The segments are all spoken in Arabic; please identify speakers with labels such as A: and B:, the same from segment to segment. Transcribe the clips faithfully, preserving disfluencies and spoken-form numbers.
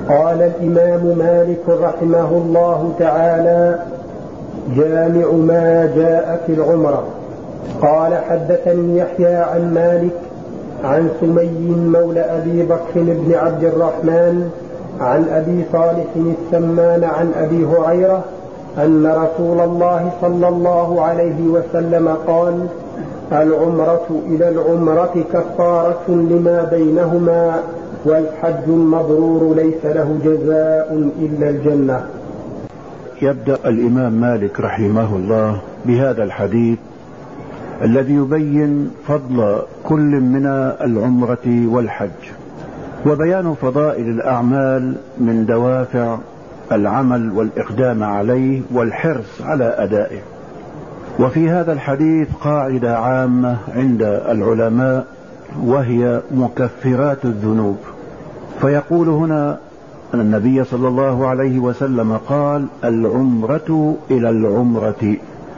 A: قال الإمام مالك رحمه الله تعالى: جامع ما جاء في العمرة. قال: حدثني يحيى عن مالك عن سمي مولى أبي بكر بن عبد الرحمن عن أبي صالح السمان عن أبي هريرة أن رسول الله صلى الله عليه وسلم قال: العمرة إلى العمرة كفارة لما بينهما، والحج المبرور ليس له جزاء إلا الجنة.
B: يبدأ الإمام مالك رحمه الله بهذا الحديث الذي يبين فضل كل من العمرة والحج، وبيان فضائل الأعمال من دوافع العمل والإقدام عليه والحرص على أدائه. وفي هذا الحديث قاعدة عامة عند العلماء وهي مكفرات الذنوب. فيقول هنا أن النبي صلى الله عليه وسلم قال: العمرة إلى العمرة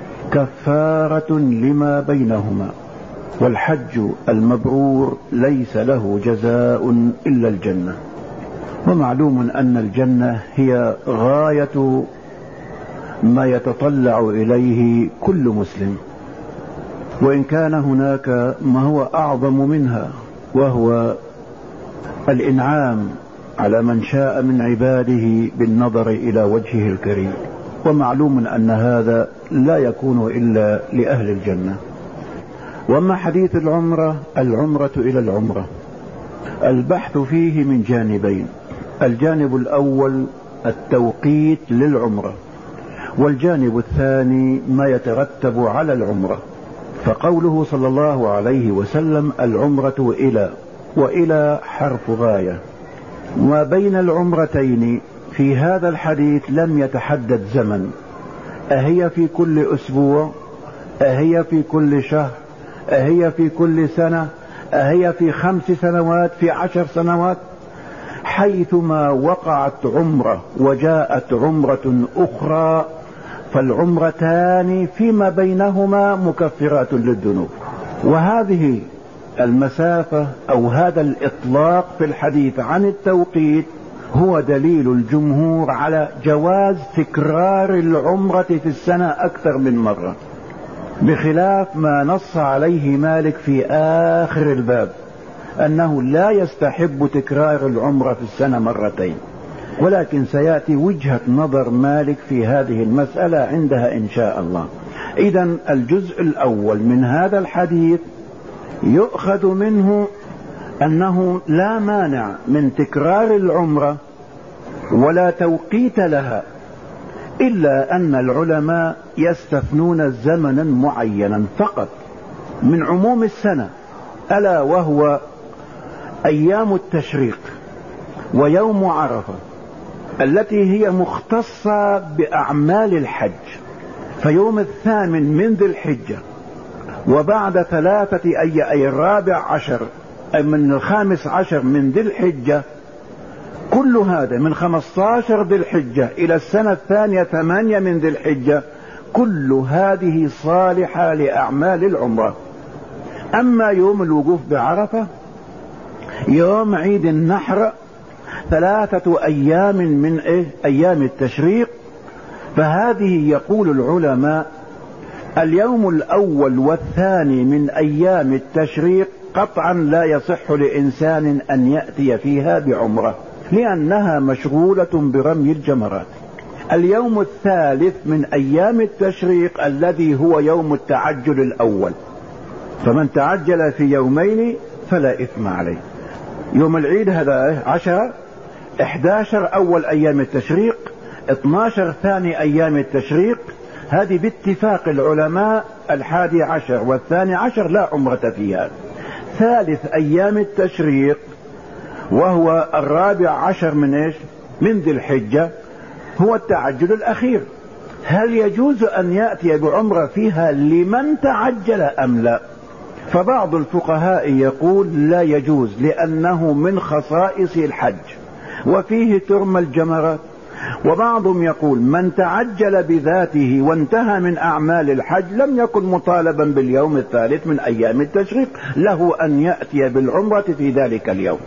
B: كفارة لما بينهما، والحج المبرور ليس له جزاء إلا الجنة. ومعلوم أن الجنة هي غاية ما يتطلع إليه كل مسلم، وإن كان هناك ما هو أعظم منها، وهو الإنعام على من شاء من عباده بالنظر إلى وجهه الكريم. ومعلوم أن هذا لا يكون إلا لأهل الجنة. وأما حديث العمرة، العمرة إلى العمرة، البحث فيه من جانبين: الجانب الأول التوقيت للعمرة، والجانب الثاني ما يترتب على العمرة. فقوله صلى الله عليه وسلم: العمرة إلى، وإلى حرف غاية، وما بين العمرتين في هذا الحديث لم يتحدد زمن، أهي في كل أسبوع، أهي في كل شهر، أهي في كل سنة، أهي في خمس سنوات، في عشر سنوات. حيثما وقعت عمرة وجاءت عمرة أخرى فالعمرتان فيما بينهما مكفرات للذنوب. وهذه المسافة أو هذا الإطلاق في الحديث عن التوقيت هو دليل الجمهور على جواز تكرار العمرة في السنة أكثر من مرة، بخلاف ما نص عليه مالك في آخر الباب أنه لا يستحب تكرار العمرة في السنة مرتين. ولكن سيأتي وجهة نظر مالك في هذه المسألة عندها إن شاء الله. إذن الجزء الأول من هذا الحديث يؤخذ منه أنه لا مانع من تكرار العمرة ولا توقيت لها، إلا أن العلماء يستثنون زمنا معينا فقط من عموم السنة، ألا وهو أيام التشريق ويوم عرفة التي هي مختصة بأعمال الحج. فيوم الثامن من ذي الحجة وبعد ثلاثة أي أي الرابع عشر أي من الخامس عشر من ذي الحجة، كل هذا من خمسة عشر ذي الحجة إلى السنة الثانية ثمانية من ذي الحجة، كل هذه صالحة لأعمال العمرة. أما يوم الوقوف بعرفة، يوم عيد النحر، ثلاثة أيام من إيه؟ أيام التشريق، فهذه يقول العلماء اليوم الأول والثاني من أيام التشريق قطعا لا يصح لإنسان أن يأتي فيها بعمرة، لأنها مشغولة برمي الجمرات. اليوم الثالث من أيام التشريق الذي هو يوم التعجل الأول، فمن تعجل في يومين فلا إثم عليه. يوم العيد هذا عشرة، إحدى عشر أول أيام التشريق، اثني عشر ثاني أيام التشريق، هذه باتفاق العلماء الحادي عشر والثاني عشر لا عمرة فيها. ثالث أيام التشريق وهو الرابع عشر من إيش؟ من ذي الحجة، هو التعجل الأخير. هل يجوز أن يأتي بعمرة فيها لمن تعجل أم لا؟ فبعض الفقهاء يقول لا يجوز، لأنه من خصائص الحج وفيه ترمى الجمرات. وبعضهم يقول من تعجل بذاته وانتهى من أعمال الحج لم يكن مطالبا باليوم الثالث من أيام التشريق، له أن يأتي بالعمرة في ذلك اليوم.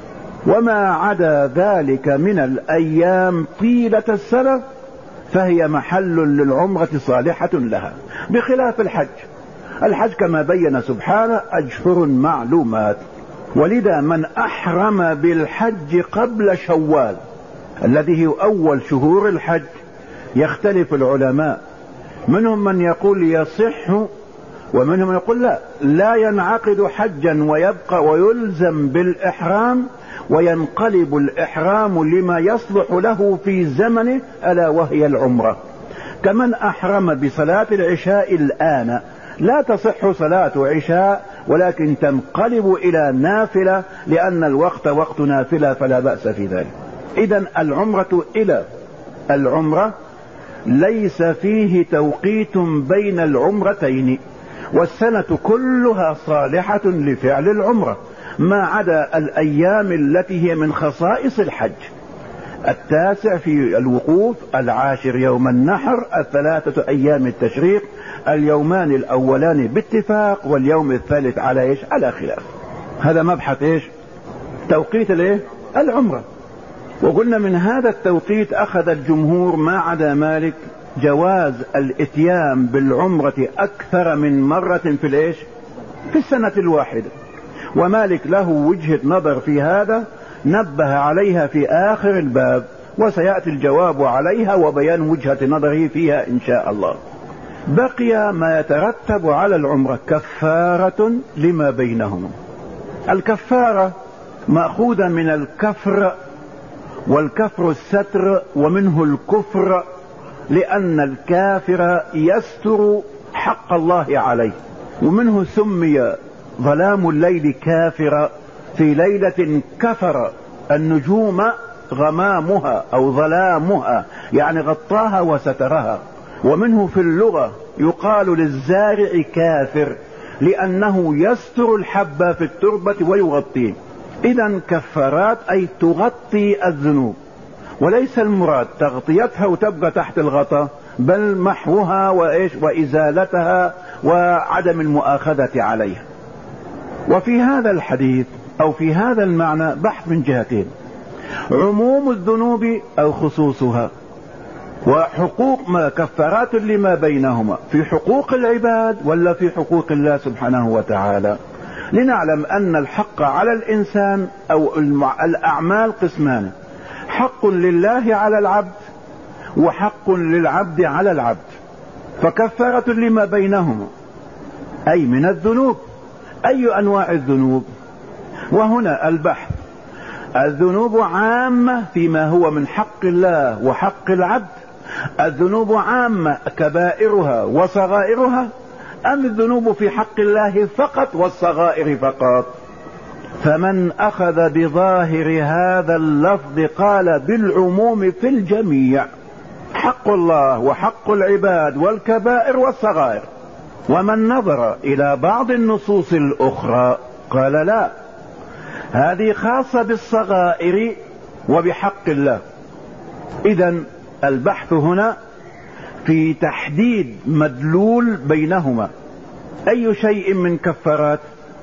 B: وما عدا ذلك من الأيام طيلة السنة فهي محل للعمرة صالحة لها، بخلاف الحج. الحج كما بين سبحانه أشهر معلومات، ولذا من أحرم بالحج قبل شوال الذي هو أول شهور الحج يختلف العلماء، منهم من يقول يصح ومنهم من يقول لا لا ينعقد حجا ويبقى ويلزم بالإحرام وينقلب الإحرام لما يصلح له في زمنه ألا وهي العمرة. كمن أحرم بصلاة العشاء الآن لا تصح صلاة عشاء ولكن تنقلب إلى نافلة لأن الوقت وقت نافلة فلا بأس في ذلك. إذن العمرة إلى العمرة ليس فيه توقيت بين العمرتين، والسنة كلها صالحة لفعل العمرة ما عدا الأيام التي هي من خصائص الحج: التاسع في الوقوف، العاشر يوم النحر، الثلاثة أيام التشريق، اليومان الأولان باتفاق، واليوم الثالث على إيش؟ على خلاف. هذا مبحث إيش؟ توقيت الإيه؟ العمرة. وقلنا من هذا التوقيت أخذ الجمهور ما عدا مالك جواز الاتيان بالعمرة أكثر من مرة في الإيش؟ في السنة الواحدة. ومالك له وجهة نظر في هذا نبه عليها في آخر الباب، وسيأتي الجواب عليها وبيان وجهة نظره فيها إن شاء الله. بقي ما يترتب على العمرة كفارة لما بينهما. الكفارة مأخوذة من الكفر، والكفر الستر، ومنه الكفر لأن الكافر يستر حق الله عليه، ومنه سمي ظلام الليل كافرا في ليلة كفر النجوم غمامها أو ظلامها، يعني غطاها وسترها. ومنه في اللغة يقال للزارع كافر لأنه يستر الحب في التربة ويغطيه. إذن كفارات أي تغطي الذنوب، وليس المراد تغطيتها وتبقى تحت الغطاء، بل محوها وإيش وإزالتها وعدم المؤاخذة عليها. وفي هذا الحديث أو في هذا المعنى بحث من جهتين: عموم الذنوب أو خصوصها، وحقوق ما كفارات لما بينهما في حقوق العباد ولا في حقوق الله سبحانه وتعالى. لنعلم أن الحق على الإنسان أو الأعمال قسمان: حق لله على العبد وحق للعبد على العبد. فكفارة لما بينهما أي من الذنوب. أي أنواع الذنوب؟ وهنا البحث: الذنوب عامة فيما هو من حق الله وحق العبد، الذنوب عامة كبائرها وصغائرها، أم الذنوب في حق الله فقط والصغائر فقط؟ فمن أخذ بظاهر هذا اللفظ قال بالعموم في الجميع، حق الله وحق العباد والكبائر والصغائر. ومن نظر إلى بعض النصوص الأخرى قال لا، هذه خاصة بالصغائر وبحق الله. إذن البحث هنا في تحديد مدلول بينهما، أي شيء من كفارات.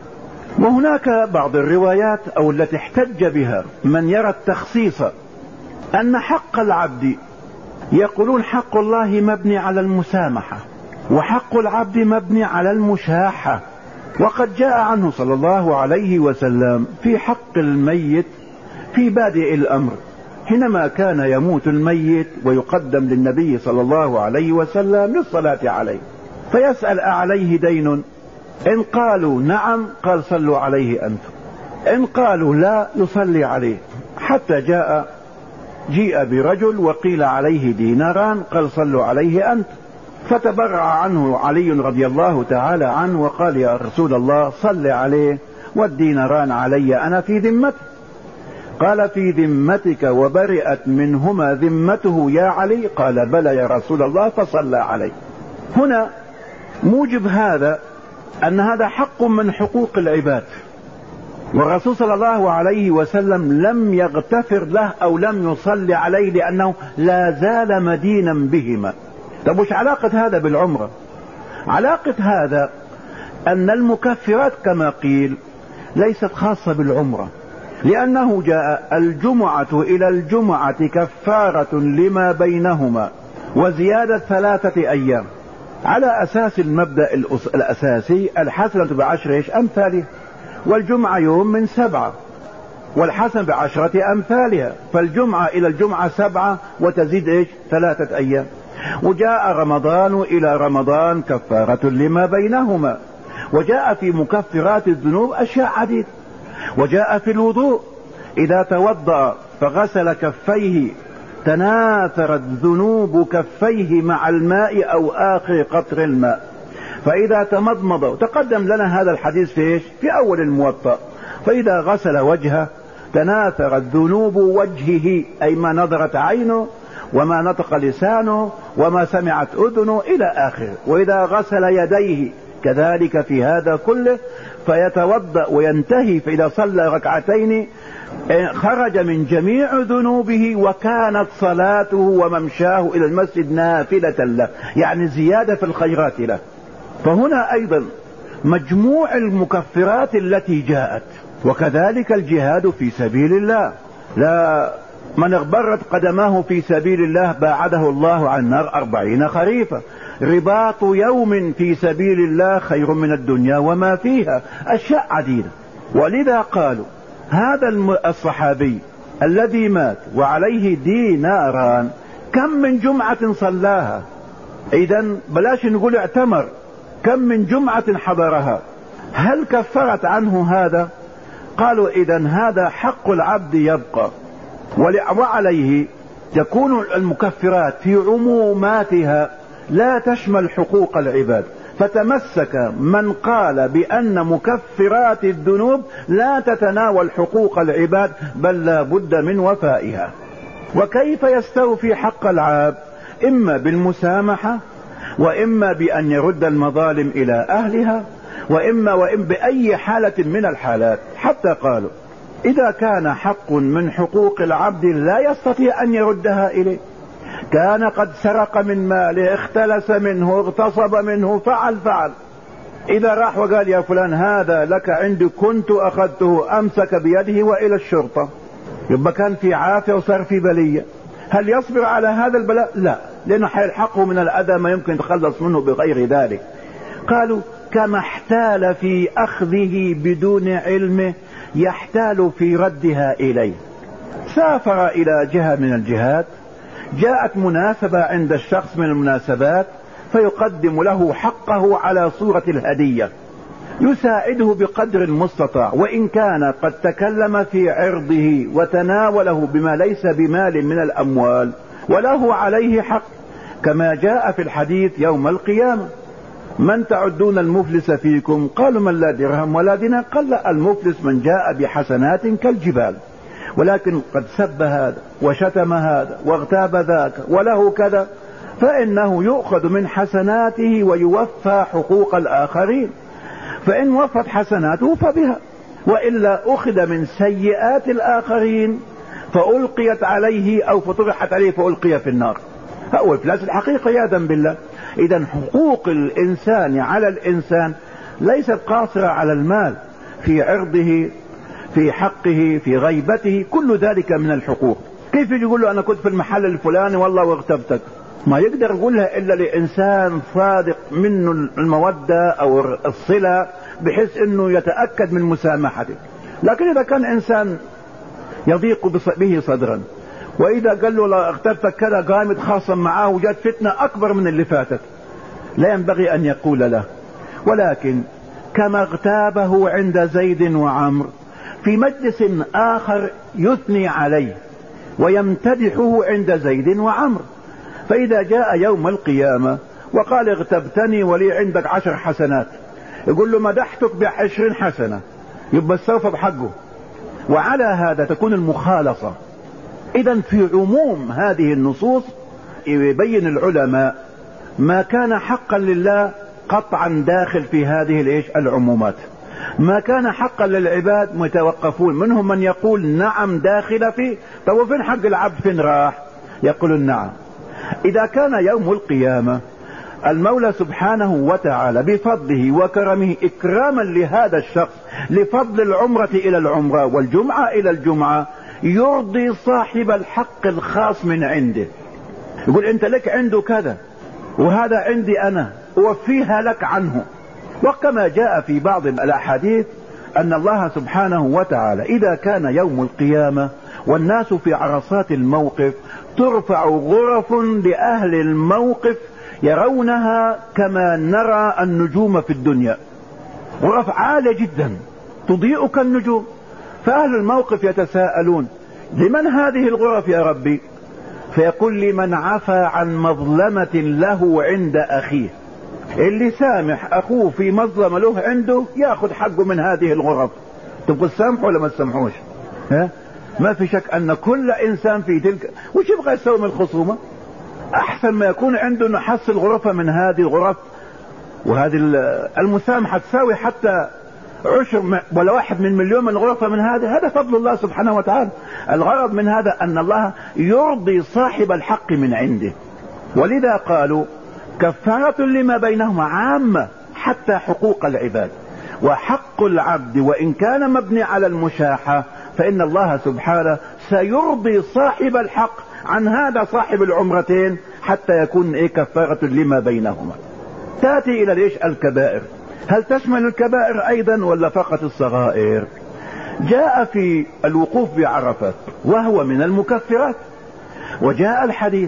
B: وهناك بعض الروايات أو التي احتج بها من يرى التخصيص أن حق العبد، يقولون حق الله مبني على المسامحة وحق العبد مبني على المشاحة. وقد جاء عنه صلى الله عليه وسلم في حق الميت في بادئ الأمر حينما كان يموت الميت ويقدم للنبي صلى الله عليه وسلم للصلاة عليه، فيسأل أعليه دين؟ إن قالوا نعم قال صلوا عليه أنتم، إن قالوا لا يصلي عليه. حتى جاء جيء برجل وقيل عليه ديناران قال صلوا عليه أنت، فتبرع عنه علي رضي الله تعالى عنه وقال يا رسول الله صل عليه والديناران علي أنا في ذمته. قال في ذمتك وبرئت منهما ذمته يا علي؟ قال بلى يا رسول الله، فصلى عليه. هنا موجب هذا أن هذا حق من حقوق العباد، والرسول صلى الله عليه وسلم لم يغتفر له أو لم يصلي عليه لأنه لا زال مدينا بهما. طب وش علاقة هذا بالعمرة؟ علاقة هذا أن المكفرات كما قيل ليست خاصة بالعمرة، لأنه جاء الجمعة إلى الجمعة كفارة لما بينهما وزيادة ثلاثة أيام، على أساس المبدأ الأساسي الحسنة بعشر إيش أمثالها، والجمعة يوم من سبعة والحسنة بعشرة أمثالها، فالجمعة إلى الجمعة سبعة وتزيد إيش ثلاثة أيام. وجاء رمضان إلى رمضان كفارة لما بينهما. وجاء في مكفرات الذنوب أشياء عديدة. وجاء في الوضوء إذا توضأ فغسل كفيه تناثرت ذنوب كفيه مع الماء أو آخر قطر الماء. فإذا تمضمض، وتقدم لنا هذا الحديث في إيش؟ في أول الموطأ. فإذا غسل وجهه تناثرت ذنوب وجهه، أي ما نظرت عينه وما نطق لسانه وما سمعت أذنه إلى آخره. وإذا غسل يديه كذلك في هذا كله، فيتوضأ وينتهي، فإذا صلى ركعتين خرج من جميع ذنوبه، وكانت صلاته وممشاه إلى المسجد نافلة له، يعني زيادة في الخيرات له. فهنا أيضا مجموع المكفرات التي جاءت. وكذلك الجهاد في سبيل الله، لا من اغبرت قدماه في سبيل الله باعده الله عن النار أربعين خريفا. رباط يوم في سبيل الله خير من الدنيا وما فيها، أشياء عديدة. ولذا قالوا هذا الصحابي الذي مات وعليه ديناران كم من جمعة صلاها؟ إذن بلاش نقول اعتمر، كم من جمعة حضرها؟ هل كفرت عنه هذا؟ قالوا إذن هذا حق العبد يبقى، وعليه تكون المكفرات في عموماتها لا تشمل حقوق العباد. فتمسك من قال بأن مكفرات الذنوب لا تتناول حقوق العباد، بل لا بد من وفائها. وكيف يستوفي حق العبد؟ إما بالمسامحة، وإما بأن يرد المظالم إلى أهلها، وإما وإن بأي حالة من الحالات. حتى قالوا إذا كان حق من حقوق العبد لا يستطيع أن يردها إليه، كان قد سرق من ماله، اختلس منه، اغتصب منه، فعل فعل إذا راح وقال يا فلان هذا لك عندي كنت أخذته، أمسك بيده وإلى الشرطة، يبقى كان في عافية وصار في بلية. هل يصبر على هذا البلاء؟ لا، لأنه حيلحقه من الأذى ما يمكن يتخلص منه بغير ذلك. قالوا كما احتال في أخذه بدون علمه يحتال في ردها إليه. سافر إلى جهة من الجهات، جاءت مناسبة عند الشخص من المناسبات، فيقدم له حقه على صورة الهدية، يساعده بقدر المستطاع، وإن كان قد تكلم في عرضه وتناوله بما ليس بمال من الأموال، وله عليه حق، كما جاء في الحديث يوم القيامة من تعدون المفلس فيكم؟ قالوا من لا درهم ولا دينار. قال لا، المفلس من جاء بحسنات كالجبال، ولكن قد سب هذا وشتم هذا واغتاب ذاك وله كذا، فإنه يؤخذ من حسناته ويوفى حقوق الآخرين. فإن وفت حسناته فبها، وإلا أخذ من سيئات الآخرين فألقيت عليه أو فطرحت عليه فألقي في النار. هو الفلاس الحقيقة عياذا بالله. إذا حقوق الإنسان على الإنسان ليست قاصرة على المال، في عرضه، في حقه، في غيبته، كل ذلك من الحقوق. كيف يقول له أنا كنت في المحل الفلاني والله واغتبتك؟ ما يقدر يقولها إلا لإنسان صادق منه المودة أو الصلة، بحيث أنه يتأكد من مسامحته. لكن إذا كان إنسان يضيق به صدرا، وإذا قال له اغتبتك كذا قام يتخاصم معاه وجات فتنة أكبر من اللي فاتت، لا ينبغي أن يقول له. ولكن كما اغتابه عند زيد وعمر، في مجلس آخر يثني عليه ويمتدحه عند زيد وعمر. فإذا جاء يوم القيامة وقال اغتبتني ولي عندك عشر حسنات، يقول له مدحتك بعشرين حسنة، يبقى السوف بحقه. وعلى هذا تكون المخالصة. إذن في عموم هذه النصوص يبين العلماء ما كان حقا لله قطعا داخل في هذه الايش العمومات، ما كان حقا للعباد متوقفون. منهم من يقول نعم داخل فيه. طب فين حق العبد؟ فين راح؟ يقولون نعم. إذا كان يوم القيامة المولى سبحانه وتعالى بفضله وكرمه إكراما لهذا الشخص لفضل العمرة إلى العمرة والجمعة إلى الجمعة يرضي صاحب الحق الخاص من عنده. يقول انت لك عنده كذا وهذا عندي انا اوفيها لك عنه. وكما جاء في بعض الاحاديث ان الله سبحانه وتعالى اذا كان يوم القيامة والناس في عرصات الموقف ترفع غرف لأهل الموقف يرونها كما نرى النجوم في الدنيا، غرف عالية جدا تضيء كالنجوم. فأهل الموقف يتساءلون لمن هذه الغرف يا ربي؟ فيقول لمن عفى عن مظلمة له عند أخيه. اللي سامح أخوه في مظلمة له عنده يأخذ حقه من هذه الغرف. تبقى تسامحوا ولا ما تسامحوش؟ ها؟ ما في شك أن كل إنسان في تلك وش يبغى يسوي من الخصومة؟ أحسن ما يكون عنده نحصل غرفة من هذه الغرف. وهذه المسامحة تساوي حتى عشر ولا واحد من مليون من غرفة من هذا. هذا فضل الله سبحانه وتعالى. الغرض من هذا أن الله يرضي صاحب الحق من عنده. ولذا قالوا كفارة لما بينهما عامة حتى حقوق العباد. وحق العبد وإن كان مبني على المشاحة فإن الله سبحانه سيرضي صاحب الحق عن هذا صاحب العمرتين حتى يكون إيه كفارة لما بينهما. تأتي إلى ليش الكبائر. هل تشمل الكبائر أيضا ولا فقط الصغائر؟ جاء في الوقوف بعرفات وهو من المكفرات. وجاء الحديث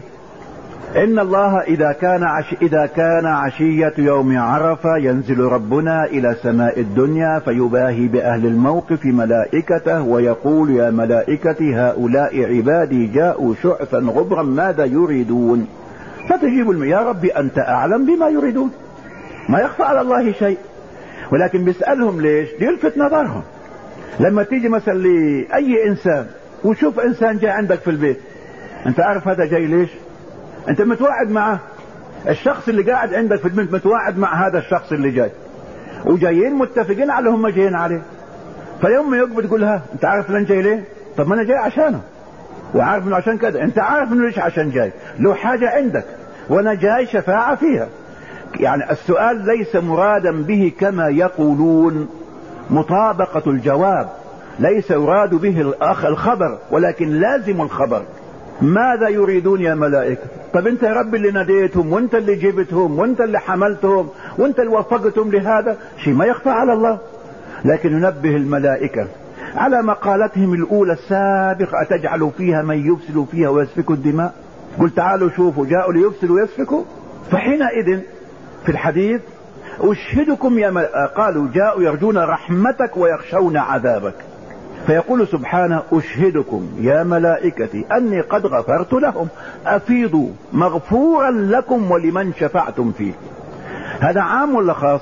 B: إن الله إذا كان عش إذا كان عشية يوم عرفة ينزل ربنا إلى سماء الدنيا فيباهي بأهل الموقف ملائكته ويقول يا ملائكتي هؤلاء عبادي جاءوا شعثا غبرا ماذا يريدون؟ فتجيب يا ربي أنت أعلم بما يريدون، ما يخفى على الله شيء. ولكن بيسألهم ليش؟ ليلفت نظرهم. لما تيجي مثلا لأي إنسان وشوف إنسان جاي عندك في البيت، أنت عارف هذا جاي ليش؟ أنت متواعد معه. الشخص اللي قاعد عندك في البيت متواعد مع هذا الشخص اللي جاي وجايين متفقين على هم جايين عليه. فيوم ما يقبل تقول ها أنت عارف لين جاي ليه؟ طب ما أنا جاي عشانه وعارف إنه عشان كذا. أنت عارف إنه ليش عشان جاي؟ له حاجة عندك وأنا جاي شفاعة فيها. يعني السؤال ليس مرادا به كما يقولون مطابقة الجواب، ليس يراد به الأخ الخبر ولكن لازم الخبر. ماذا يريدون يا ملائكة؟ طب انت يا رب اللي ناديتهم وانت اللي جبتهم وانت اللي حملتهم وانت اللي وفقتهم لهذا، شيء ما يخفى على الله. لكن ينبه الملائكة على مقالتهم الأولى السابقة أتجعل فيها من يفسد فيها ويسفك الدماء؟ قل تعالوا شوفوا جاءوا ليفسدوا ويسفكوا. فحينئذ في الحديث أشهدكم يا مل... قالوا جاءوا يرجون رحمتك ويخشون عذابك. فيقول سبحانه أشهدكم يا ملائكتي أني قد غفرت لهم أفيضوا مغفورا لكم ولمن شفعتم فيه. هذا عام ولا خاص؟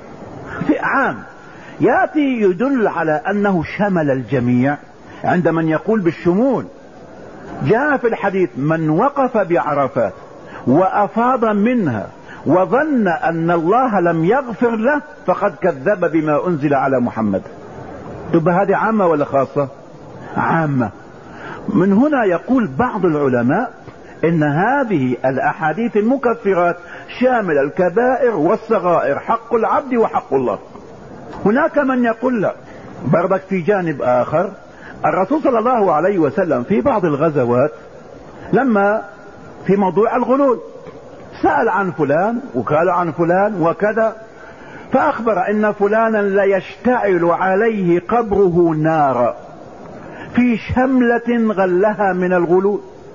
B: في عام يأتي يدل على أنه شمل الجميع عند من يقول بالشمول. جاء في الحديث من وقف بعرفات وأفاض منها وظن أن الله لم يغفر له فقد كذب بما أنزل على محمد. تبقى هذه عامة ولا خاصة؟ عامة. من هنا يقول بعض العلماء إن هذه الأحاديث المكفرات شامل الكبائر والصغائر، حق العبد وحق الله. هناك من يقول لا، برضك في جانب آخر الرسول صلى الله عليه وسلم في بعض الغزوات لما في موضوع الغلول سأل عن فلان وقال عن فلان وكذا، فأخبر إن فلانا ليشتعل عليه قبره نارا في شملة غلها من الغلول.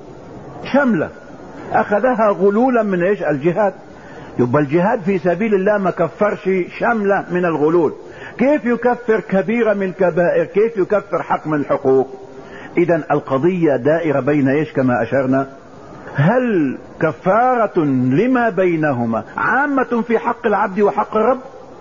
B: شملة أخذها غلولا من إيش؟ الجهاد. يبقى الجهاد في سبيل الله ما كفرش شملة من الغلول. كيف يكفر كبيرة من الكبائر؟ كيف يكفر حق من الحقوق؟ إذن القضية دائرة بين إيش كما أشرنا؟ هل كفارة لما بينهما عامة في حق العبد وحق الرب؟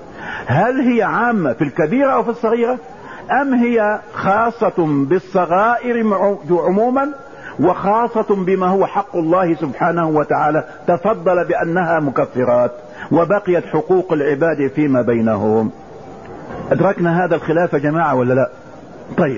B: هل هي عامة في الكبيرة أو في الصغيرة؟ أم هي خاصة بالصغائر عموما وخاصة بما هو حق الله سبحانه وتعالى تفضل بأنها مكفرات وبقيت حقوق العباد فيما بينهم؟ أدركنا هذا الخلاف يا جماعة ولا لا؟ طيب،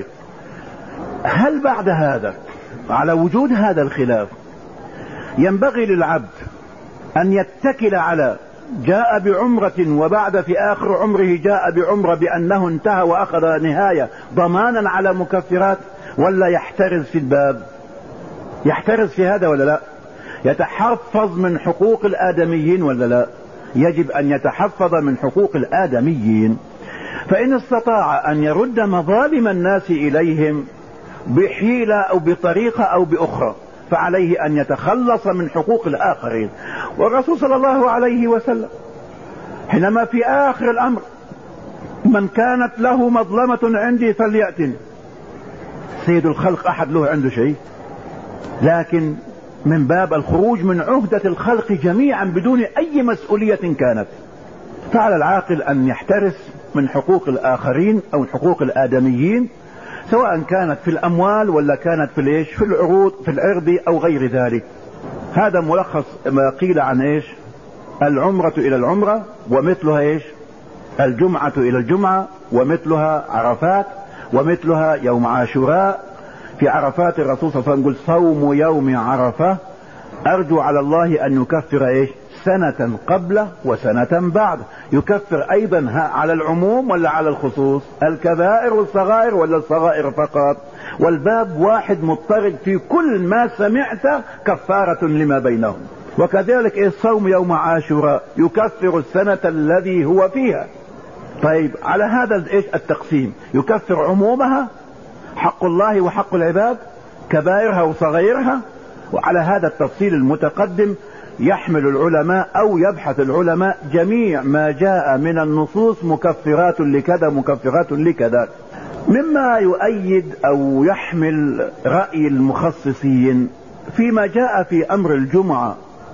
B: هل بعد هذا على وجود هذا الخلاف ينبغي للعبد أن يتكل على جاء بعمرة وبعد في آخر عمره جاء بعمرة بأنه انتهى وأخذ نهاية ضمانا على مكفرات، ولا يحترز في الباب؟ يحترز في هذا ولا لا؟ يتحفظ من حقوق الآدميين ولا لا؟ يجب أن يتحفظ من حقوق الآدميين. فإن استطاع أن يرد مظالم الناس إليهم بحيلة أو بطريقة أو بأخرى فعليه أن يتخلص من حقوق الآخرين. والرسول صلى الله عليه وسلم حينما في آخر الأمر من كانت له مظلمة عندي فليأتني، سيد الخلق أحد له عنده شيء، لكن من باب الخروج من عهدة الخلق جميعا بدون أي مسؤولية كانت، فعلى العاقل أن يحترس من حقوق الآخرين أو حقوق الآدميين، سواء كانت في الأموال ولا كانت في الإيش، في العروض، في العرض أو غير ذلك. هذا ملخص ما قيل عن إيش العمرة إلى العمرة، ومثلها إيش الجمعة إلى الجمعة، ومثلها عرفات، ومثلها يوم عاشوراء. في عرفات الرسول صلى الله عليه وسلم يقول صوم يوم عرفة أرجو على الله أن يكفر إيش سنة قبله وسنة بعد. يكفر أيضا على العموم ولا على الخصوص؟ الكبائر والصغائر ولا الصغائر فقط؟ والباب واحد مضطرد في كل ما سمعت كفارة لما بينهم. وكذلك إيه صوم يوم عاشوراء يكفر السنة الذي هو فيها. طيب على هذا إيش التقسيم؟ يكفر عمومها حق الله وحق العباد، كبائرها وصغيرها. وعلى هذا التفصيل المتقدم يحمل العلماء أو يبحث العلماء جميع ما جاء من النصوص مكفرات لكذا مكفرات لكذا. مما يؤيد أو يحمل رأي المخصصين فيما جاء في أمر الجمعة،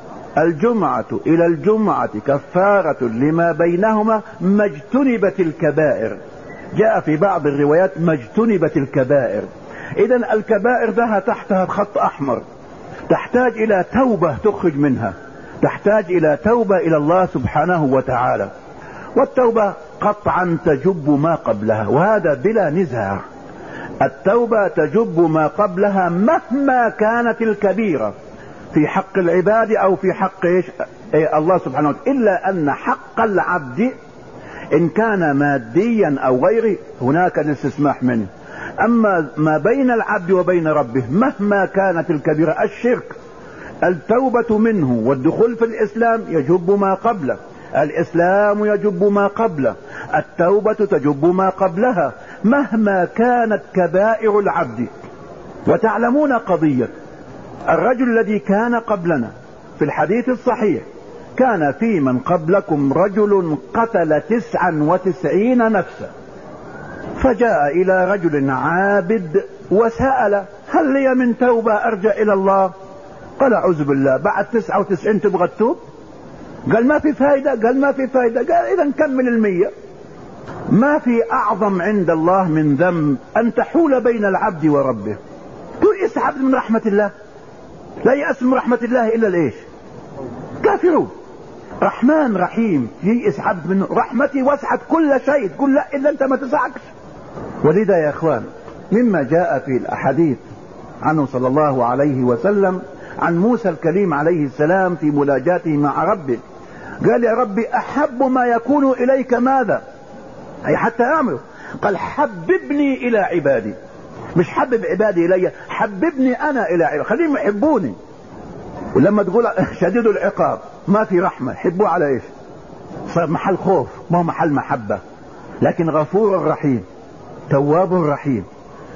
B: الجمعة إلى الجمعة كفارة لما بينهما ما اجتنبت الكبائر. جاء في بعض الروايات ما اجتنبت الكبائر. إذن الكبائر لها تحتها خط أحمر، تحتاج إلى توبة تخرج منها، تحتاج إلى توبة إلى الله سبحانه وتعالى. والتوبة قطعا تجب ما قبلها، وهذا بلا نزاع. التوبة تجب ما قبلها مهما كانت الكبيرة في حق العباد أو في حق إيش الله سبحانه وتعالى، إلا أن حق العبد إن كان ماديا أو غيره هناك الاستسماح منه. أما ما بين العبد وبين ربه مهما كانت الكبيرة، الشرك التوبة منه والدخول في الإسلام يجب ما قبله، الإسلام يجب ما قبله، التوبة تجب ما قبلها مهما كانت كبائر العبد. وتعلمون قضية الرجل الذي كان قبلنا في الحديث الصحيح، كان في من قبلكم رجل قتل تسعا وتسعين نفسا، فجاء إلى رجل عابد وسأل هل لي من توبة أرجع إلى الله؟ قال أعوذ بالله، بعد تسعة وتسعين تبغى التوب؟ قال ما في فايدة. قال ما في فايدة. قال إذا نكمل المية. ما في أعظم عند الله من ذنب أن تحول بين العبد وربه. يئس عبد من رحمة الله؟ لا يأس من رحمة الله إلا الإيش؟ كافرون. رحمن رحيم، يئس عبد منه. رحمتي وسعت كل شيء، تقول لا إلا أنت ما تسعكش. ولذا يا إخوان مما جاء في الأحاديث عنه صلى الله عليه وسلم عن موسى الكليم عليه السلام في مناجاته مع ربه، قال يا ربي أحب ما يكون إليك ماذا؟ أي حتى أعمله. قال حببني إلى عبادي، مش حبب عبادي إلي، حببني أنا إلى عبادي، خليهم يحبوني. ولما تقول شديد العقاب ما في رحمة، حبوه على إيش؟ صار محل خوف، ما هو محل محبة. لكن غفور رحيم، تواب رحيم،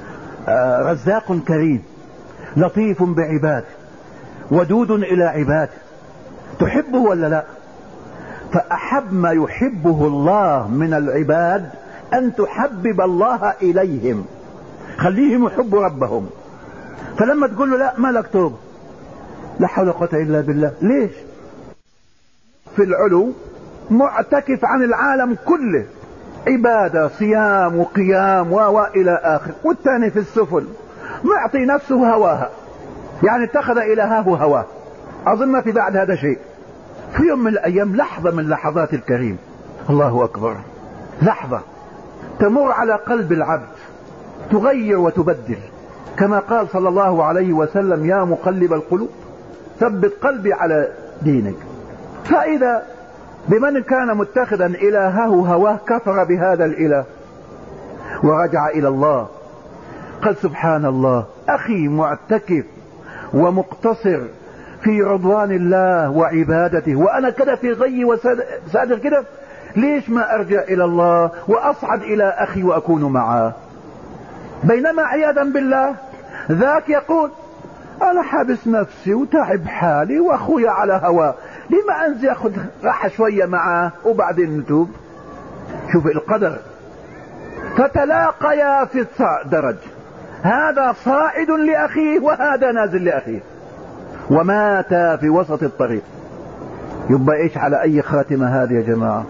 B: آه رزاق كريم، لطيف بعباده، ودود إلى عباده. تحبه ولا لا؟ فأحب ما يحبه الله من العباد أن تحبب الله إليهم، خليهم يحبوا ربهم. فلما تقول له لا ما لك توب، لا حول ولا قوة إلا بالله. ليش؟ في العلو معتكف عن العالم كله، عبادة صيام وقيام وإلى آخر، والثاني في السفل معطي نفسه هواها، يعني اتخذ إلهه هواه. أظن ما في بعد هذا شيء. في يوم من الأيام لحظة من لحظات الكريم، الله أكبر، لحظة تمر على قلب العبد تغير وتبدل، كما قال صلى الله عليه وسلم يا مقلب القلوب ثبت قلبي على دينك. فإذا بمن كان متخذا إلهه هواه كفر بهذا الإله ورجع إلى الله. قال سبحان الله، أخي معتكف ومقتصر في رضوان الله وعبادته، وأنا كده في غي وسادر كده، ليش ما أرجع إلى الله وأصعد إلى أخي وأكون معه؟ بينما عياذا بالله ذاك يقول أنا حابس نفسي وتعب حالي وأخويا على هواه، لما أنزل أخذ راحة شوية معه وبعدين نتوب؟ شوف القدر، فتلاقيا في الدرج، هذا صاعد لأخيه وهذا نازل لأخيه، وماتا في وسط الطريق. يبقى ايش على اي خاتمة هذه يا جماعة؟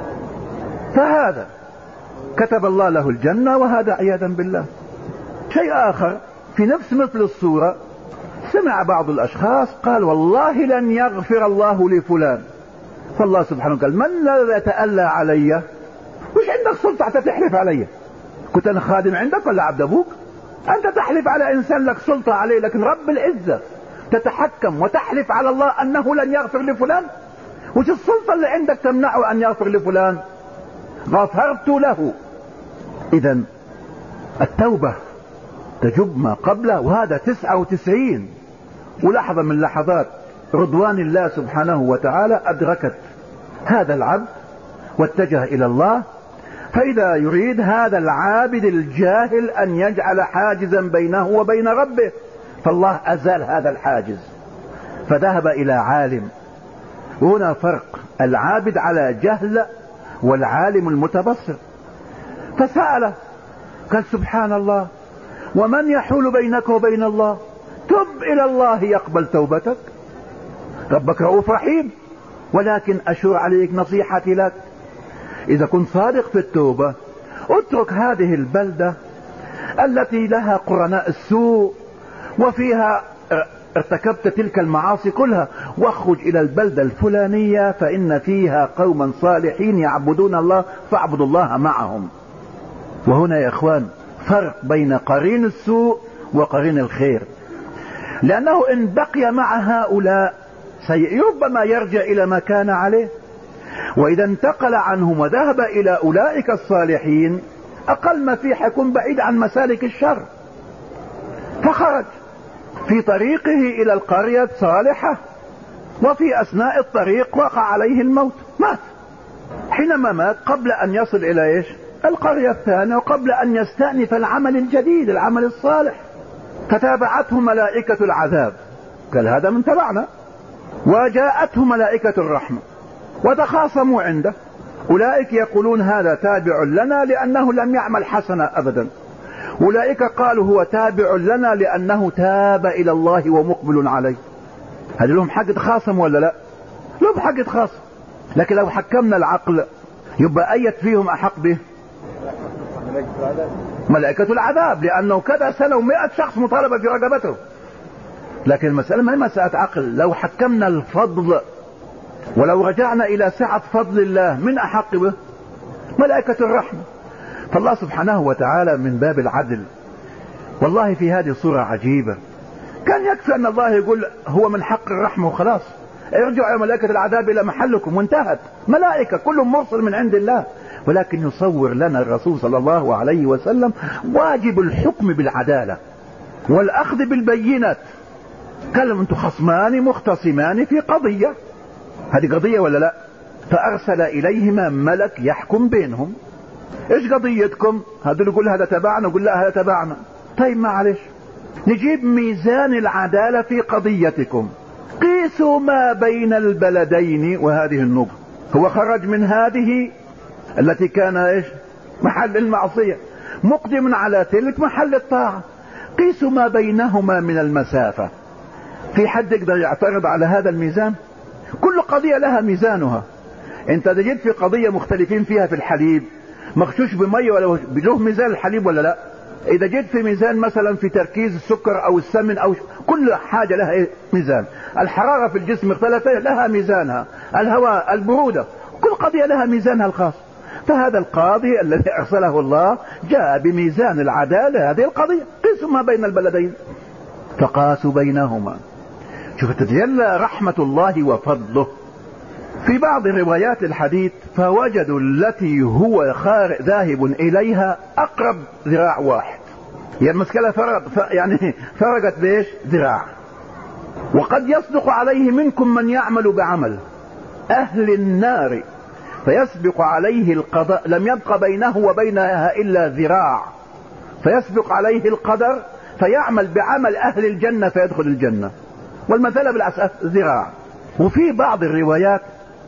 B: فهذا كتب الله له الجنة وهذا عياذا بالله. شيء اخر في نفس مثل الصورة، سمع بعض الاشخاص قال والله لن يغفر الله لفلان، فالله سبحانه قال من لا يتألى علي؟ وش عندك سلطة حتى تحلف علي؟ كنت انا خادم عندك ولا عبد ابوك؟ انت تحلف على انسان لك سلطة عليه، لكن رب العزة تتحكم وتحلف على الله انه لن يغفر لفلان؟ وش السلطة اللي عندك تمنعه ان يغفر لفلان؟ غفرت له. اذا التوبة تجب ما قبله، وهذا تسعة وتسعين ولحظة من لحظات رضوان الله سبحانه وتعالى أدركت هذا العبد واتجه إلى الله. فإذا يريد هذا العابد الجاهل أن يجعل حاجزا بينه وبين ربه، فالله أزال هذا الحاجز فذهب إلى عالم. وهنا فرق، العابد على جهل والعالم المتبصر. فسأله قال سبحان الله، ومن يحول بينك وبين الله؟ تب إلى الله يقبل توبتك، ربك رؤوف رحيم. ولكن أشور عليك نصيحتي لك، إذا كنت صادق في التوبة اترك هذه البلدة التي لها قرناء السوء وفيها ارتكبت تلك المعاصي كلها، واخرج إلى البلدة الفلانية فإن فيها قوما صالحين يعبدون الله فاعبدوا الله معهم. وهنا يا إخوان فرق بين قرين السوء وقرين الخير، لأنه إن بقي مع هؤلاء ربما يرجع إلى ما كان عليه، وإذا انتقل عنهم وذهب إلى أولئك الصالحين أقل ما فيه حيكون بعيد عن مسالك الشر. فخرج في طريقه إلى القرية الصالحة، وفي أثناء الطريق وقع عليه الموت، مات. حينما مات قبل أن يصل إلى إيش؟ القرية الثانية، وقبل أن يستأنف العمل الجديد العمل الصالح، فتابعته ملائكة العذاب، قال هذا من تبعنا، وجاءته ملائكة الرحمة وتخاصموا عنده. أولئك يقولون هذا تابع لنا لأنه لم يعمل حسنة أبدا، أولئك قالوا هو تابع لنا لأنه تاب إلى الله ومقبل عليه. هذا لهم حق تخاصم ولا لا؟ لهم حق تخاصم، لكن لو حكمنا العقل يبقى أيت فيهم أحق به؟ ملائكة العذاب، لأنه كذا سنة ومئة شخص مطالبة في رقبته. لكن المسألة ما هي مسألة عقل، لو حكمنا الفضل ولو رجعنا إلى سعة فضل الله من أحق به؟ ملائكة الرحمة. فالله سبحانه وتعالى من باب العدل، والله في هذه صورة عجيبة، كان يكفي أن الله يقول هو من حق الرحمة وخلاص، ارجعوا يا ملائكة العذاب إلى محلكم وانتهت. ملائكة كلهم مرسل من عند الله، ولكن يصور لنا الرسول صلى الله عليه وسلم واجب الحكم بالعدالة والأخذ بالبينات. قال انتم خصمان مختصمان في قضية، هذه قضية ولا لا؟ فأرسل إليهما ملك يحكم بينهم. ايش قضيتكم؟ هذول يقول هذا تبعنا، يقول لا هذا تبعنا. طيب معلش نجيب ميزان العدالة في قضيتكم، قيسوا ما بين البلدين وهذه النقطة. هو خرج من هذه التي كان ايش؟ محل المعصية، مقدم على تلك محل الطاعة، قيسوا ما بينهما من المسافة. في حد يقدر يعترض على هذا الميزان؟ كل قضية لها ميزانها. انت تجد في قضية مختلفين فيها في الحليب مغشوش بمية ولا له ميزان الحليب ولا لا؟ اذا جيت في ميزان مثلا في تركيز السكر او السمن او كل حاجة لها إيه؟ ميزان. الحرارة في الجسم اختلفت لها ميزانها، الهواء، البرودة، كل قضية لها ميزانها الخاص. فهذا القاضي الذي ارسله الله جاء بميزان العدالة هذه القضية، قيسوا ما بين البلدين فقاسوا بينهما. شوف تتجلى رحمة الله وفضله. في بعض روايات الحديث فوجدوا التي هو خارج ذاهب إليها أقرب ذراع واحد، يعني المسألة فرق يعني فرقت بإيش؟ ذراع. وقد يصدق عليه منكم من يعمل بعمل أهل النار فيسبق عليه القضاء لم يبق بينه وبينها إلا ذراع، فيسبق عليه القدر فيعمل بعمل أهل الجنة فيدخل الجنة، والمثل بالأساس ذراع. وفي بعض الروايات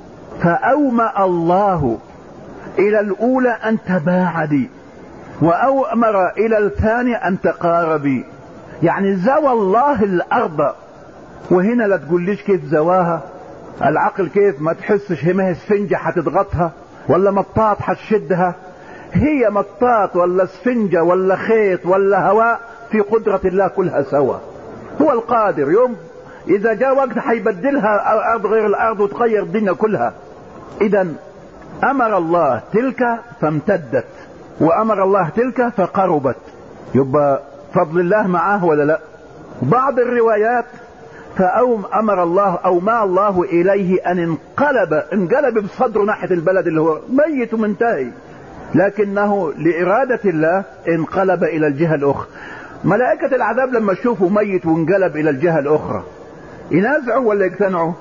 B: فأومأ الله إلى الأولى أن تباعدي وأومر إلى الثانية أن تقاربي، يعني زوى الله الأرض. وهنا لا تقول ليش كيف زواها، العقل كيف ما تحسش هي سفنجة حتضغطها ولا مطاط حتشدها، هي مطاط ولا سفنجة ولا خيط ولا هواء في قدرة الله كلها سوا. هو القادر، يوم إذا جاء وقت حيبدلها أرض غير الأرض وتغير الدنيا كلها. إذا أمر الله تلك فامتدت وأمر الله تلك فقربت، يبقى فضل الله معاه ولا لا؟ بعض الروايات فأوم أمر الله أو ما الله إليه أن انقلب انقلب بصدره ناحية البلد اللي هو ميت ومنتهي، لكنه لإرادة الله انقلب إلى الجهة الأخرى. ملائكة العذاب لما يشوفوا ميت وانقلب إلى الجهة الأخرى ينازعوا ولا يقتنعوا؟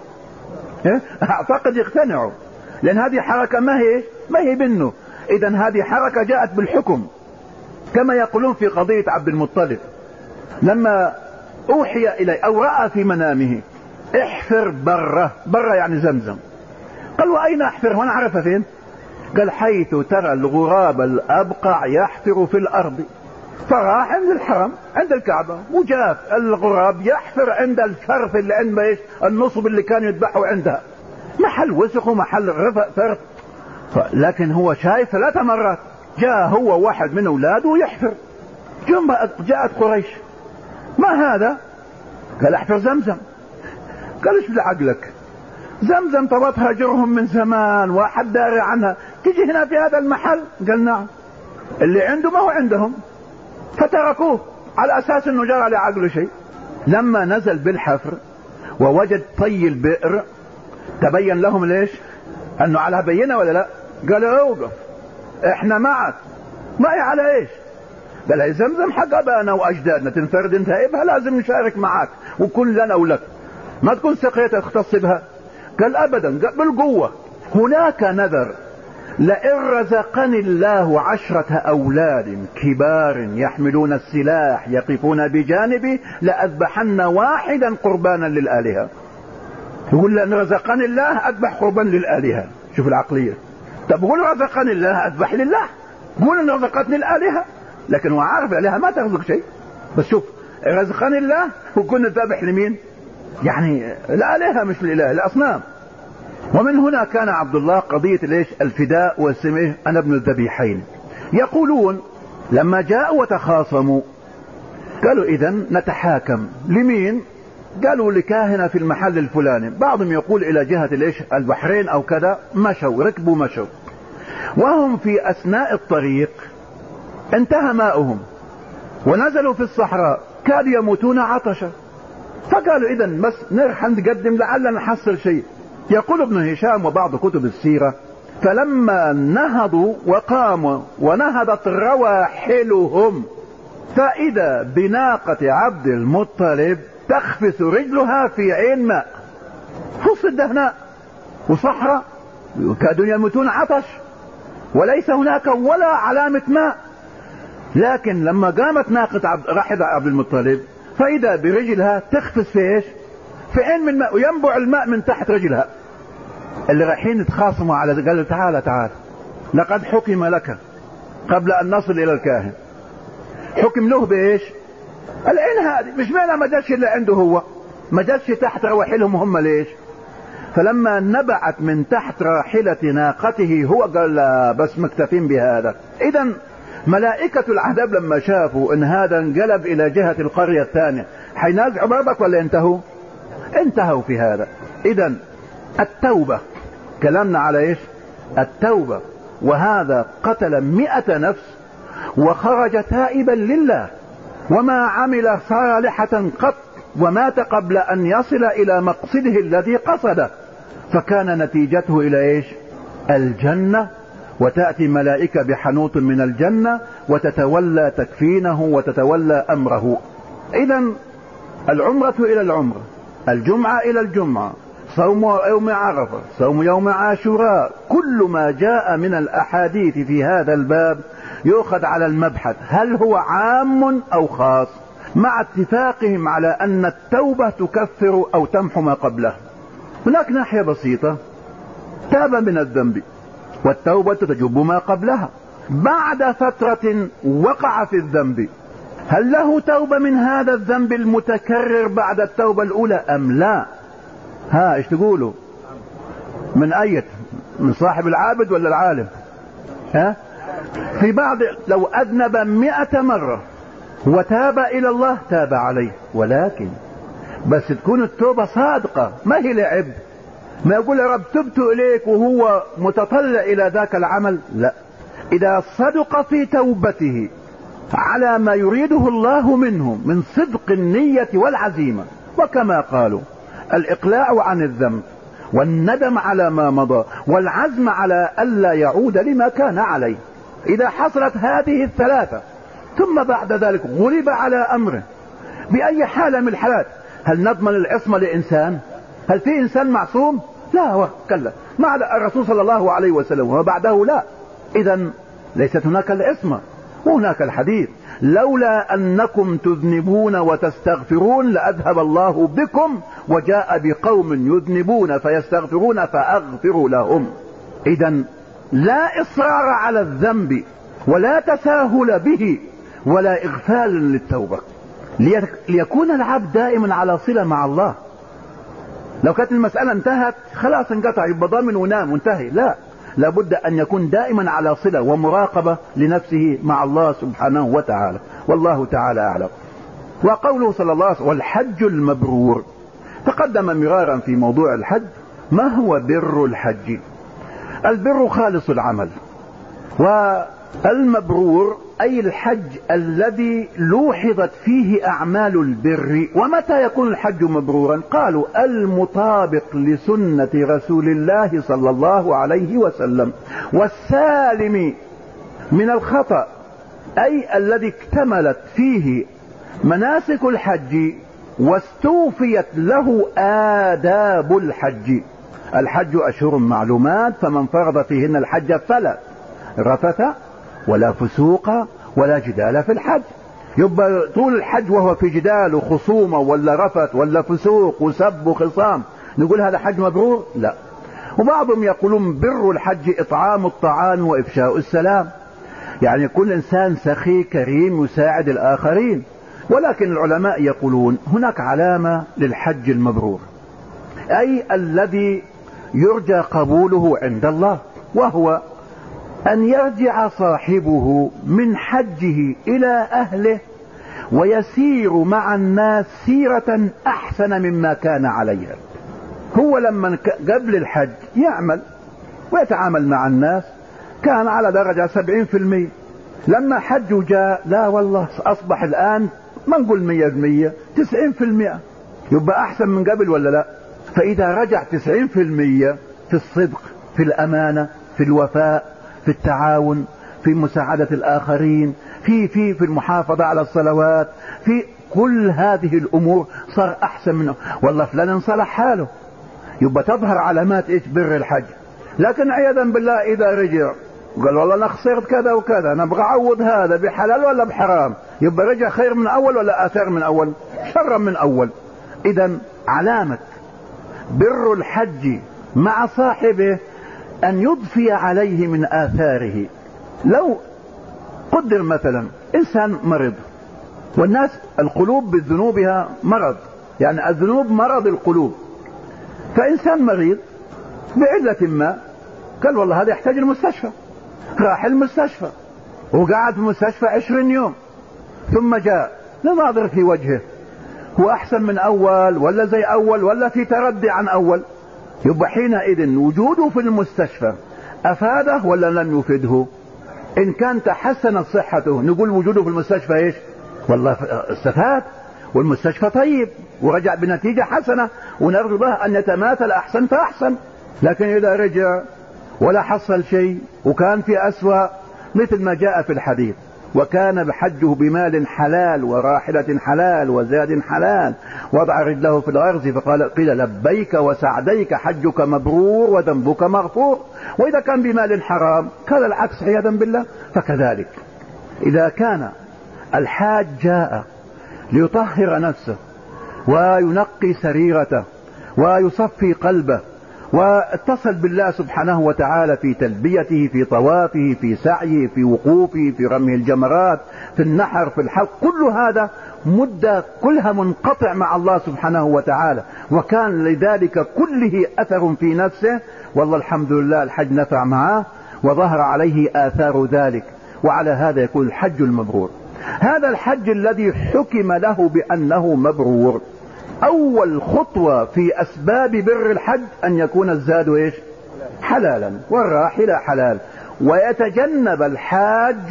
B: أعتقد يقتنعوا، لأن هذه حركة ما هي ما هي بينه. إذن هذه حركة جاءت بالحكم، كما يقولون في قضية عبد المطلب لما أوحي إليه أو رأى في منامه احفر بره، بره يعني زمزم. قال وأين أحفر وأنا عرفها فين؟ قال حيث ترى الغراب الأبقع يحفر في الأرض. فراح عند الحرم عند الكعبة وجاف الغراب يحفر عند الفرث اللي عند ايش النصب اللي كانوا يذبحوا عندها، محل وسخ ومحل رفع فرث. لكن هو شايف ثلاث مرات جاء هو واحد من اولاده يحفر. جاءت قريش ما هذا؟ قال احفر زمزم. قال ايش بعقلك؟ زمزم طبتها جرهم من زمان واحد داري عنها، تيجي هنا في هذا المحل؟ قال نعم، اللي عنده ما هو عندهم، فتركوه على اساس انه جرى لعقله شيء. لما نزل بالحفر ووجد طي البئر تبين لهم ليش انه على بينه ولا لا؟ قالوا اوقف احنا معك. معي على ايش؟ قال هي زمزم حق ابانا واجدادنا، تنفرد انت بها لازم نشارك معك وكن لنا ولك، ما تكون سقيتها تختص بها. قال ابدا، قال بالقوه. هناك نذر لئن رزقني الله عشرة أولاد كبار يحملون السلاح يقفون بجانبي لأذبحن واحدا قربانا للآلهة. يقول لأن رزقني الله أذبح قربان للآلهة. شوف العقلية. طب قول رزقني الله أذبح لله، قول أن رزقتني الآلهة، لكن هو عارف الآلهة ما ترزق شيء. بس شوف رزقني الله وكنا ذبح لمين؟ يعني الآلهة مش الإله، الأصنام. ومن هنا كان عبد الله قضية ليش الفداء والسمه أنا ابن الذبيحين. يقولون لما جاءوا وتخاصموا قالوا إذن نتحاكم لمين؟ قالوا لكاهنة في المحل الفلاني، بعضهم يقول إلى جهة ليش البحرين أو كذا. مشوا ركبوا مشوا، وهم في أثناء الطريق انتهى ماؤهم ونزلوا في الصحراء كادوا يموتون عطشا، فقالوا إذن بس نرح نقدم لعلنا نحصل شيء. يقول ابن هشام وبعض كتب السيرة فلما نهضوا وقاموا ونهضت رواحلهم فإذا بناقة عبد المطلب تخفث رجلها في عين ماء، فص الدهناء وصحراء كادوا يموتون عطش وليس هناك ولا علامة ماء. لكن لما قامت ناقة عبد راحلة عبد المطلب فإذا برجلها تخفث في ايش؟ في عين من ماء، وينبع الماء من تحت رجلها. اللي رايحين يتخاصموا على قالوا تعالى تعالى لقد حكم لك قبل ان نصل الى الكاهن. حكم له بايش؟ العين هذه مش معنى ما جالش اللي عنده هو، ما جالش تحت رواحلهم هم ليش؟ فلما نبعت من تحت راحلة ناقته هو قال لا بس مكتفين بهذا. اذا ملائكة العذاب لما شافوا ان هذا انقلب الى جهة القرية الثانية حينازعوا برضك ولا انتهوا؟ انتهوا في هذا. اذا التوبة كلامنا على ايش؟ التوبة. وهذا قتل مئة نفس وخرج تائبا لله وما عمل صالحة قط ومات قبل ان يصل الى مقصده الذي قصده. فكان نتيجته إلى إيش؟ الجنة، وتأتي ملائكة بحنوط من الجنة وتتولى تكفينه وتتولى أمره. إذن العمرة إلى العمرة، الجمعة إلى الجمعة، صوم يوم عرفة، صوم يوم عاشوراء، كل ما جاء من الأحاديث في هذا الباب يؤخذ على المبحث هل هو عام أو خاص، مع اتفاقهم على أن التوبة تكفر أو تمحو ما قبله. هناك ناحية بسيطة، تاب من الذنب والتوبة تجب ما قبلها، بعد فترة وقع في الذنب، هل له توبة من هذا الذنب المتكرر بعد التوبة الأولى أم لا؟ ها ايش تقولوا؟ من أية؟ من صاحب العابد ولا العالم؟ ها؟ في بعض لو أذنب مئة مرة وتاب إلى الله تاب عليه، ولكن بس تكون التوبة صادقة، ما هي لعب، ما يقول يا رب تبت إليك وهو متطلع إلى ذاك العمل، لا، إذا صدق في توبته على ما يريده الله منه من صدق النية والعزيمة، وكما قالوا الإقلاع عن الذنب والندم على ما مضى والعزم على ألا يعود لما كان عليه، إذا حصلت هذه الثلاثة ثم بعد ذلك غلب على أمره بأي حالة من الحالات، هل نضمن العصمة لإنسان؟ هل في إنسان معصوم؟ لا كلا، مع الرسول صلى الله عليه وسلم وبعده لا. إذن ليست هناك العصمة. وهناك الحديث لولا أنكم تذنبون وتستغفرون لأذهب الله بكم وجاء بقوم يذنبون فيستغفرون فأغفر لهم. إذن لا إصرار على الذنب ولا تساهل به ولا إغفال للتوبة، ليكون العبد دائما على صلة مع الله. لو كانت المسألة انتهت خلاص انقطع يبقى ضامن ونام وانتهي، لا، لابد أن يكون دائما على صلة ومراقبة لنفسه مع الله سبحانه وتعالى، والله تعالى أعلم. وقوله صلى الله عليه وسلم والحج المبرور، تقدم مرارا في موضوع الحج. ما هو بر الحج؟ البر خالص العمل، والمبرور أي الحج الذي لوحظت فيه أعمال البر. ومتى يكون الحج مبرورا؟ قالوا المطابق لسنة رسول الله صلى الله عليه وسلم، والسالم من الخطأ، أي الذي اكتملت فيه مناسك الحج واستوفيت له آداب الحج. الحج أشهر معلومات، فمن فرض فيهن الحج فلا رفث ولا فسوق ولا جدال في الحج. يبقى طول الحج وهو في جدال وخصومة ولا رفث ولا فسوق وسب وخصام، نقول هذا حج مبرور؟ لا. وبعضهم يقولون بر الحج إطعام الطعام وإفشاء السلام، يعني كل إنسان سخي كريم يساعد الآخرين. ولكن العلماء يقولون هناك علامة للحج المبرور، أي الذي يرجى قبوله عند الله، وهو أن يرجع صاحبه من حجه إلى أهله ويسير مع الناس سيرة أحسن مما كان عليها. هو لما قبل الحج يعمل ويتعامل مع الناس كان على درجة سبعين في المية، لما حج جاء لا والله أصبح الآن ما نقول مية بالمية، تسعين في المية، يبقى أحسن من قبل ولا لا؟ فإذا رجع تسعين في المية في الصدق، في الأمانة، في الوفاء، في التعاون، في مساعدة الآخرين، في في في المحافظة على الصلوات، في كل هذه الأمور صار أحسن منه. والله فلان انصلح حاله، يبقى تظهر علامات إيش؟ بر الحج. لكن عياذا بالله إذا رجع وقال والله أنا خسرت كذا وكذا، أنا أبغى أعوض هذا بحلال ولا بحرام، يبقى رجع خير من أول ولا آثار من أول؟ شر من أول. إذا علامة بر الحج مع صاحبه أن يضفي عليه من آثاره. لو قدر مثلا إنسان مرض، والناس القلوب بذنوبها مرض، يعني الذنوب مرض القلوب، فإنسان مريض بعلة ما قال والله هذا يحتاج المستشفى، راح المستشفى وقعد في المستشفى عشرين يوم، ثم جاء نناظر في وجهه هو أحسن من أول ولا زي أول ولا في تردي عن أول، يبقى حينئذ وجوده في المستشفى أفاده ولا لم يفيده؟ إن كان تحسنت صحته نقول وجوده في المستشفى إيش؟ والله استفاد. والمستشفى طيب ورجع بنتيجة حسنة، ونرجو الله أن يتماثل أحسن فأحسن. لكن إذا رجع ولا حصل شيء وكان في أسوأ، مثل ما جاء في الحديث: وكان بحجه بمال حلال وراحلة حلال وزاد حلال، وضع رجله في الأرض فقال قيل لبيك وسعديك حجك مبرور وذنبك مغفور. وإذا كان بمال حرام قال العكس عياذا بالله. فكذلك إذا كان الحاج جاء ليطهر نفسه وينقي سريرته ويصفي قلبه واتصل بالله سبحانه وتعالى في تلبيته، في طوافه، في سعيه، في وقوفه، في رمي الجمرات، في النحر، في الحلق، كل هذا مدة كلها منقطع مع الله سبحانه وتعالى، وكان لذلك كله أثر في نفسه، والله الحمد لله الحج نفع معه وظهر عليه آثار ذلك. وعلى هذا يكون الحج المبرور. هذا الحج الذي حكم له بأنه مبرور، أول خطوة في أسباب بر الحج أن يكون الزاد إيش؟ حلالا، والراحلة حلال، ويتجنب الحاج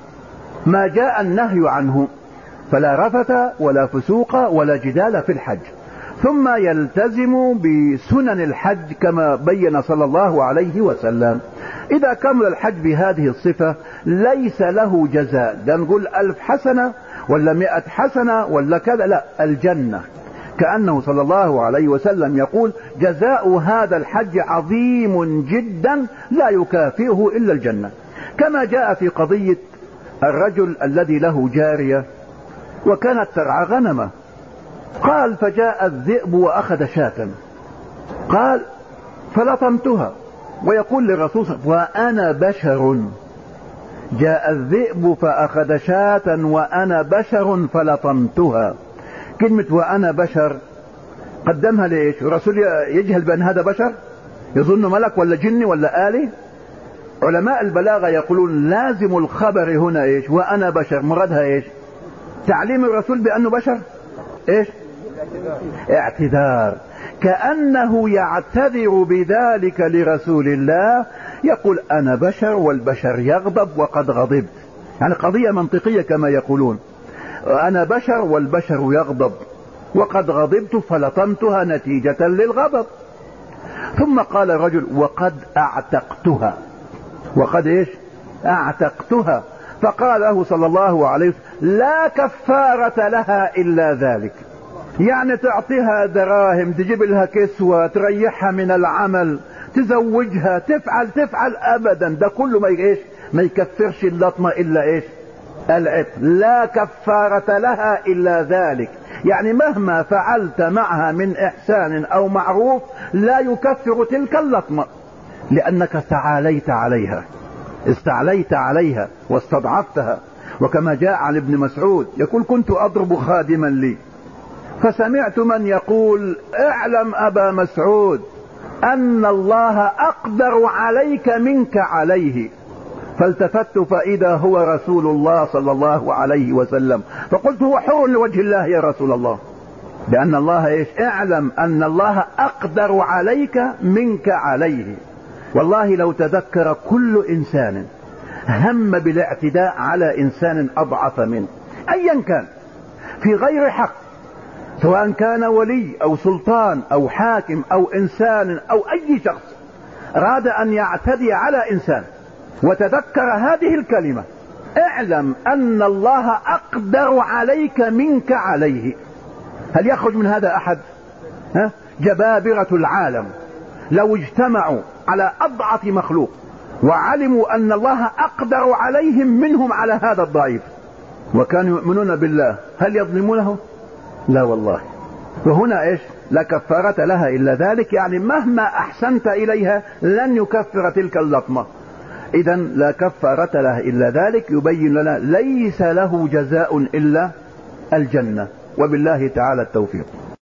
B: ما جاء النهي عنه، فلا رفث ولا فسوق ولا جدال في الحج. ثم يلتزم بسنن الحج كما بين صلى الله عليه وسلم. إذا كمل الحج بهذه الصفة ليس له جزاء، لا نقول ألف حسنة ولا مئة حسنة ولا كذا، لا، الجنة. كأنه صلى الله عليه وسلم يقول: جزاء هذا الحج عظيم جدا لا يكافئه إلا الجنة. كما جاء في قضية الرجل الذي له جارية وكانت ترعى غنمه، قال: فجاء الذئب وأخذ شاة، قال: فلطمتها، ويقول للرسول: وأنا بشر. جاء الذئب فأخذ شاة وأنا بشر فلطمتها. كلمة وأنا بشر قدمها ليش؟ الرسول يجهل بأن هذا بشر، يظن ملك ولا جني ولا آلي. علماء البلاغة يقولون لازم الخبر هنا ايش؟ وأنا بشر، مرادها ايش؟ تعليم الرسول بأنه بشر، ايش؟ اعتذار، كأنه يعتذر بذلك لرسول الله، يقول أنا بشر والبشر يغضب وقد غضبت، يعني قضية منطقية كما يقولون، أنا بشر والبشر يغضب وقد غضبت فلطمتها نتيجة للغضب. ثم قال الرجل: وقد أعتقتها. وقد إيش؟ أعتقتها. فقال له صلى الله عليه وسلم: لا كفارة لها إلا ذلك. يعني تعطيها دراهم، تجيب لها كسوة، تريحها من العمل، تزوجها، تفعل تفعل أبدا، ده كله ما إيش؟ ما يكفرش اللطمة إلا إيش؟ العتق. لا كفارة لها إلا ذلك، يعني مهما فعلت معها من إحسان أو معروف لا يكفر تلك اللطمة، لأنك استعليت عليها استعليت عليها واستضعفتها. وكما جاء عن ابن مسعود يقول: كنت أضرب خادما لي فسمعت من يقول: اعلم أبا مسعود أن الله أقدر عليك منك عليه. فالتفت فإذا هو رسول الله صلى الله عليه وسلم، فقلت: هو حر لوجه الله يا رسول الله، لأن الله إيش؟ اعلم أن الله أقدر عليك منك عليه. والله لو تذكر كل إنسان هم بالاعتداء على إنسان أضعف منه أيا كان في غير حق، سواء كان ولي أو سلطان أو حاكم أو إنسان أو أي شخص أراد أن يعتدي على إنسان، وتذكر هذه الكلمة: اعلم أن الله أقدر عليك منك عليه، هل يخرج من هذا أحد؟ ها؟ جبابرة العالم لو اجتمعوا على أضعف مخلوق وعلموا أن الله أقدر عليهم منهم على هذا الضعيف وكانوا يؤمنون بالله، هل يظلمونه؟ لا والله. وهنا إيش؟ لا كفارة لها إلا ذلك، يعني مهما أحسنت إليها لن يكفر تلك اللطمة. إذا لا كفارة لها إلا ذلك، يبين لنا ليس له جزاء إلا الجنة، وبالله تعالى التوفيق.